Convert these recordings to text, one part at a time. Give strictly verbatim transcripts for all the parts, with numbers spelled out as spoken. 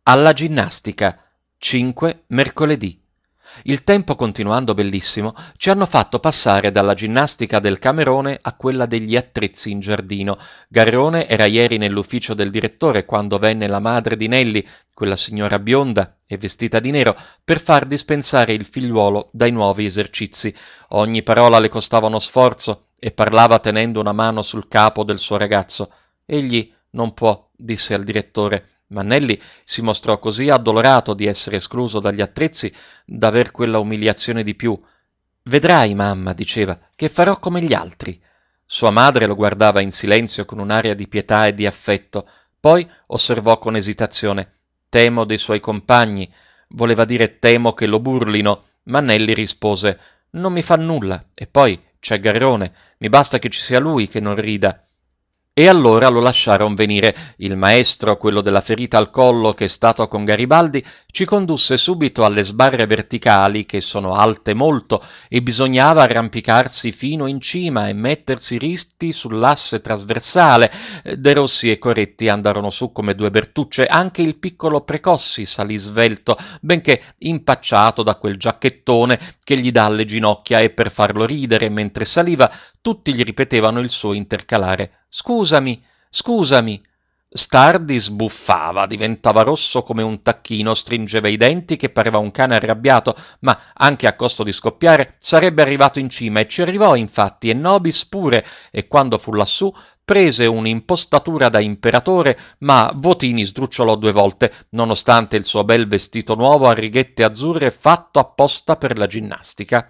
Alla ginnastica, cinque mercoledì. Il tempo continuando bellissimo, ci hanno fatto passare dalla ginnastica del Camerone a quella degli attrezzi in giardino. Garrone era ieri nell'ufficio del direttore quando venne la madre di Nelli, quella signora bionda e vestita di nero, per far dispensare il figliuolo dai nuovi esercizi. Ogni parola le costava uno sforzo e parlava tenendo una mano sul capo del suo ragazzo. Egli non può, disse al direttore. Ma Nelli si mostrò così addolorato di essere escluso dagli attrezzi d'aver quella umiliazione di più. Vedrai, mamma, diceva, che farò come gli altri. Sua madre lo guardava in silenzio con un'aria di pietà e di affetto. Poi osservò con esitazione: temo dei suoi compagni. Voleva dire temo che lo burlino, ma Nelli rispose: non mi fa nulla, e poi c'è Garrone, mi basta che ci sia lui che non rida. E allora lo lasciaron venire. Il maestro, quello della ferita al collo che è stato con Garibaldi, ci condusse subito alle sbarre verticali, che sono alte molto, e bisognava arrampicarsi fino in cima e mettersi risti sull'asse trasversale. De Rossi e Coretti andarono su come due bertucce, anche il piccolo Precossi salì svelto, benché impacciato da quel giacchettone che gli dà alle ginocchia, e per farlo ridere mentre saliva tutti gli ripetevano il suo intercalare: «Scusami, scusami!» Stardi sbuffava, diventava rosso come un tacchino, stringeva i denti che pareva un cane arrabbiato, ma anche a costo di scoppiare sarebbe arrivato in cima, e ci arrivò infatti, e Nobis pure, e quando fu lassù prese un'impostatura da imperatore, ma Votini sdrucciolò due volte, nonostante il suo bel vestito nuovo a righette azzurre fatto apposta per la ginnastica.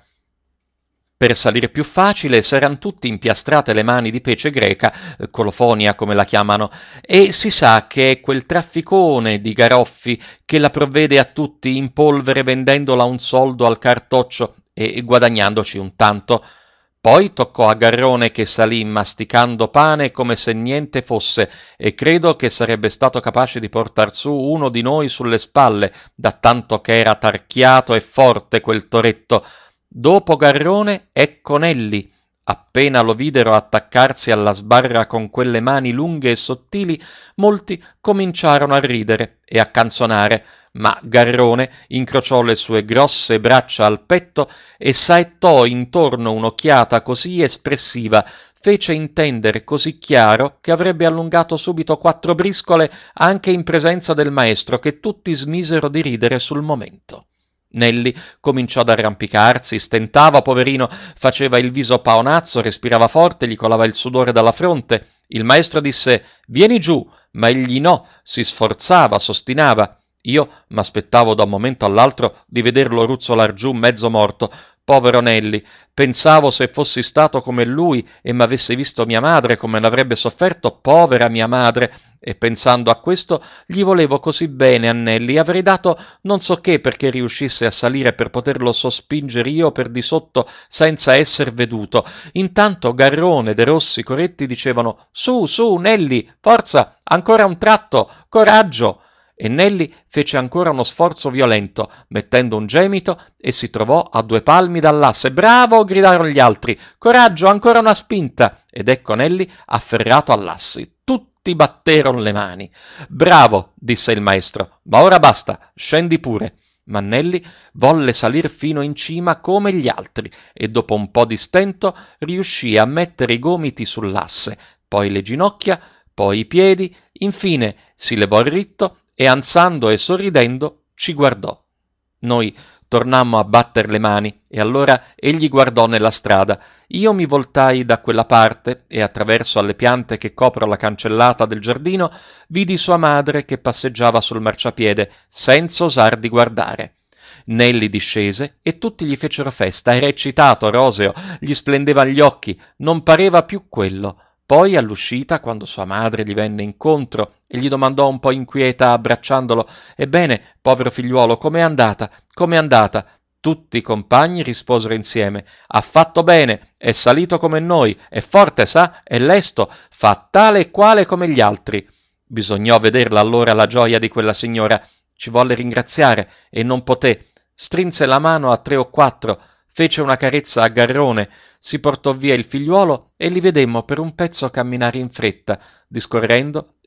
Per salire più facile s'eran tutti impiastrate le mani di pece greca, colofonia come la chiamano, e si sa che è quel trafficone di Garoffi che la provvede a tutti in polvere vendendola a un soldo al cartoccio e guadagnandoci un tanto. Poi toccò a Garrone, che salì masticando pane come se niente fosse, e credo che sarebbe stato capace di portar su uno di noi sulle spalle, da tanto che era tarchiato e forte quel toretto. Dopo Garrone ecco Nelli. Appena lo videro attaccarsi alla sbarra con quelle mani lunghe e sottili, molti cominciarono a ridere e a canzonare, ma Garrone incrociò le sue grosse braccia al petto e saettò intorno un'occhiata così espressiva, fece intendere così chiaro, che avrebbe allungato subito quattro briscole anche in presenza del maestro, che tutti smisero di ridere sul momento. Nelli cominciò ad arrampicarsi, stentava, poverino, faceva il viso paonazzo, respirava forte, gli colava il sudore dalla fronte. Il maestro disse: «Vieni giù», ma egli no, si sforzava, s'ostinava. Io m'aspettavo da un momento all'altro di vederlo ruzzolar giù mezzo morto. Povero Nelli, pensavo se fossi stato come lui e m'avesse visto mia madre come l'avrebbe sofferto, povera mia madre, e pensando a questo gli volevo così bene a Nelli, avrei dato non so che perché riuscisse a salire per poterlo sospingere io per di sotto senza esser veduto. Intanto Garrone, De Rossi, Coretti dicevano: «Su, su, Nelli, forza, ancora un tratto, coraggio!» E Nelli fece ancora uno sforzo violento, mettendo un gemito, e si trovò a due palmi dall'asse. «Bravo!» gridarono gli altri. «Coraggio, ancora una spinta!» Ed ecco Nelli afferrato all'asse. Tutti batterono le mani. «Bravo!» disse il maestro. «Ma ora basta, scendi pure!» Ma Nelli volle salir fino in cima come gli altri, e dopo un po' di stento riuscì a mettere i gomiti sull'asse, poi le ginocchia, poi i piedi, infine si levò ritto e, ansando e sorridendo, ci guardò. Noi tornammo a batter le mani, e allora egli guardò nella strada. Io mi voltai da quella parte e, attraverso alle piante che coprono la cancellata del giardino, vidi sua madre che passeggiava sul marciapiede senza osar di guardare. Nelli discese e tutti gli fecero festa. Era eccitato, roseo, gli splendeva gli occhi, non pareva più quello. Poi all'uscita, quando sua madre gli venne incontro e gli domandò un po' inquieta, abbracciandolo: «Ebbene, povero figliuolo, com'è andata? Com'è andata?» Tutti i compagni risposero insieme: «Ha fatto bene, è salito come noi, è forte, sa, è lesto, fa tale e quale come gli altri». Bisognò vederla allora la gioia di quella signora. Ci volle ringraziare e non poté. Strinse la mano a tre o quattro, fece una carezza a Garrone, si portò via il figliuolo e li vedemmo per un pezzo camminare in fretta, discorrendo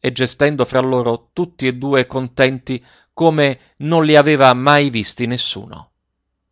e gestendo fra loro tutti e due contenti come non li aveva mai visti nessuno.